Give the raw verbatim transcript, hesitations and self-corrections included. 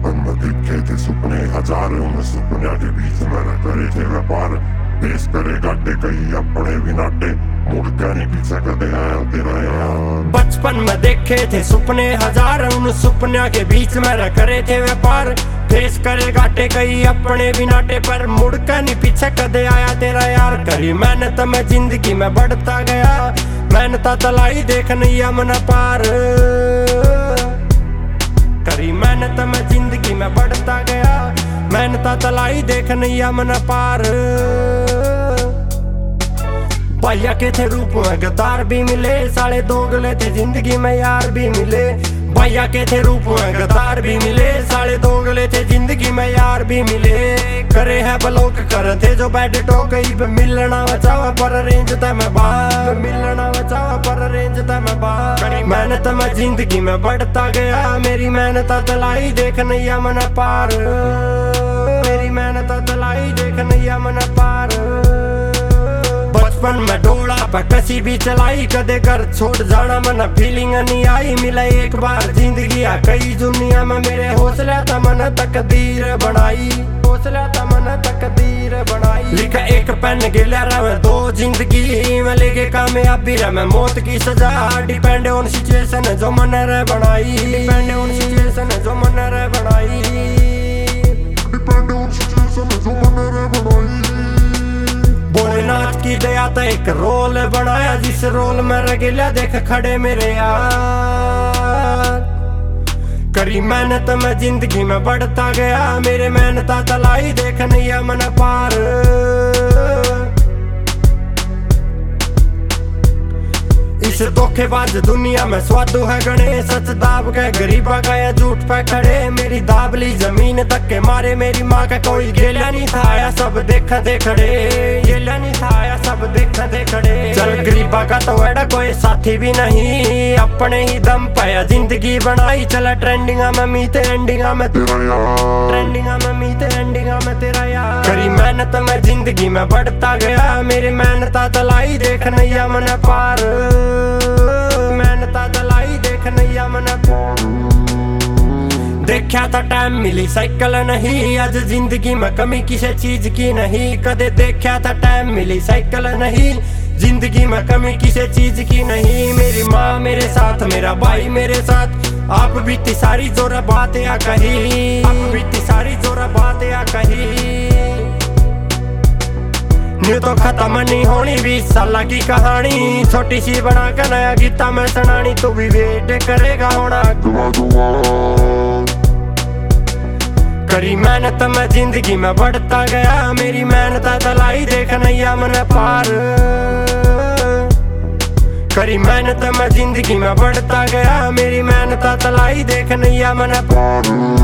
बचपन में देखे थे सुपने हजार, उन सुपनों के बीच मैंने करे थे व्यापार। पेश करे गाटे कई अपने भी नाटे, मुड़ के नहीं पीछे कदे आया तेरा यार। बचपन में देखे थे सुपने हजार, उन सुपनों के बीच मैंने करे थे व्यापार। पेश करे गाटे कई अपने भी नाटे, पर मुड़ के नहीं पीछे कदे आया तेरा यार। करी मेहनत में जिंदगी में बढ़ता गया, मेहनत तलाई देख नैया मन पार। करी मेहनत में जिंदगी में बढ़ता गया, मेहनत तलाई देख नैया मन पार। भैया के थे रूप में गद्दार भी मिले, साले दोगले थे जिंदगी में यार भी मिले। भैया के थे रूप में गद्दार भी मिले, साले दोगले थे जिंदगी में यार भी मिले। करे है ब्लॉक कर थे जो बैड टॉक, मिलना बचावा पर रेंज था मैं बाहर, मिलना बचावा पर रेंज था मैं बाहर। मेहनत में जिंदगी में बढ़ता गया, मेरी मेहनत तलाई देख नैया मन पार। मेरी मेहनत तलाई देख नैया मन पार। बचपन में डोला पर कसी भी चलाई, कदे घर छोड़ जाना मन फीलिंग नहीं आई। मिला एक बार जिंदगी आ कई दुनिया में, मेरे हौसला था मन तकदीर बनाई, हौसला था मन तकदीर बनाई। लिखा एक पेन गिला रहा दो जिंदगी में, लेके कामयाबी रहा मैं मौत की सजा। डिपेंड ऑन सिचुएशन जो मन रे बनाई, डिपेंड ऑन सिचुएशन जो मन रे बनाई, डिपेंड ऑन सिचुएशन जो मन रे बनाई। भोलेनाथ की दया तो एक रोल बनाया, जिस रोल में रगेला देख खड़े मेरे यार। करी मेहनत में जिंदगी में बढ़ता गया, मेरे मेहनत तलाई देख नैया मन पार। इस धोखेबाज दुनिया में स्वादु है गणे, सच दाब के गरीबा का या झूठ पे खड़े। मेरी दाबली जमीन तक के मारे, मेरी माँ का कोई गेला नहीं था आया, सब देखा दे खड़े। गेला नहीं था आया, सब देखा दे खड़े। चल गरीबा का तो एड़ा कोई साथी भी नहीं, अपने ही दम पे जिंदगी बनाई। चला ट्रेंडिंगा में मीते एंडिंगा में तेरा यार, ट्रेंडिंगा में मीते एंडिंगा में तेरा यार। करी मेहनत में जिंदगी में बढ़ता गया, मेरी मेहनत तलाई देख नैया मन पार। मेहनत तलाई देख नैया मन पार। देखा था टाइम मिली साइकिल नहीं, आज जिंदगी में कमी किसी चीज की नहीं। कदे देखा था टाइम मिली साइकिल नहीं, जिंदगी में कमी किसी चीज की नहीं। मेरी माँ मेरे साथ, मेरा भाई मेरे साथ, आप बीती सारी जोरा बात या कही, आप बीती सारी जोरा बात या कही। न्यू तो खत्म नहीं होनी बीस साल की कहानी, छोटी सी बना कर नया गीता में सुनानी। तू भी वेट करेगा होना दुआ दुआ। करी मेहनत में जिंदगी में बढ़ता गया, मेरी मेहनत तलाई देख नैया मन पार। करी मेहनत में जिंदगी में बढ़ता गया, मेरी मेहनत तलाई देख नैया मन पार।